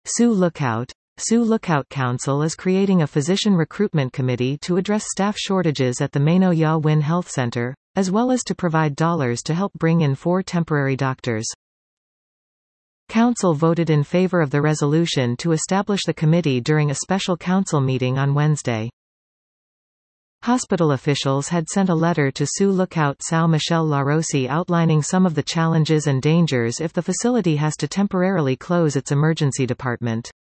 Sioux Lookout. Sioux Lookout Council is creating a physician recruitment committee to address staff shortages at the Mano Ya Win Health Center, as well as to provide dollars to help bring in 4 temporary doctors. Council voted in favor of the resolution to establish the committee during a special council meeting on Wednesday. Hospital officials had sent a letter to Sioux Lookout São Michel LaRossi outlining some of the challenges and dangers if the facility has to temporarily close its emergency department.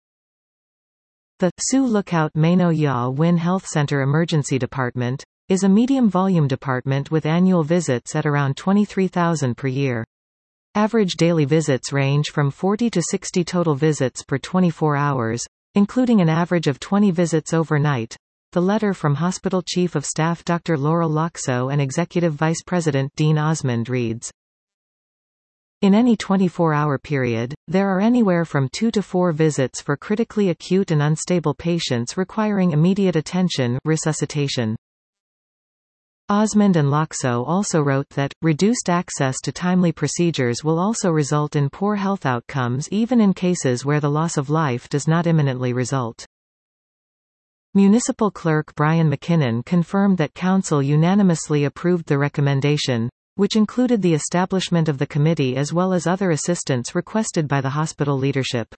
The Sioux Lookout Mano Ya Win Health Center Emergency Department is a medium-volume department with annual visits at around 23,000 per year. Average daily visits range from 40 to 60 total visits per 24 hours, including an average of 20 visits overnight. The letter from Hospital Chief of Staff Dr. Laurel Loxo and Executive Vice President Dean Osmond reads: in any 24-hour period, there are anywhere from 2 to 4 visits for critically acute and unstable patients requiring immediate attention, resuscitation. Osmond and Loxo also wrote that, reduced access to timely procedures will also result in poor health outcomes even in cases where the loss of life does not imminently result. Municipal Clerk Brian McKinnon confirmed that Council unanimously approved the recommendation, which included the establishment of the committee as well as other assistance requested by the hospital leadership.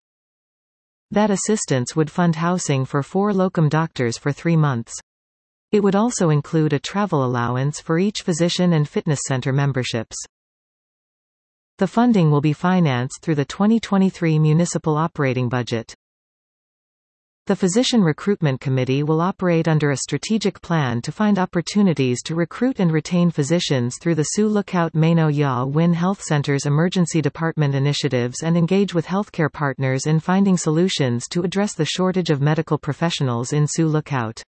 That assistance would fund housing for 4 locum doctors for 3 months. It would also include a travel allowance for each physician and fitness center memberships. The funding will be financed through the 2023 municipal operating budget. The Physician Recruitment Committee will operate under a strategic plan to find opportunities to recruit and retain physicians through the Sioux Lookout Mano Ya Win Health Center's emergency department initiatives and engage with healthcare partners in finding solutions to address the shortage of medical professionals in Sioux Lookout.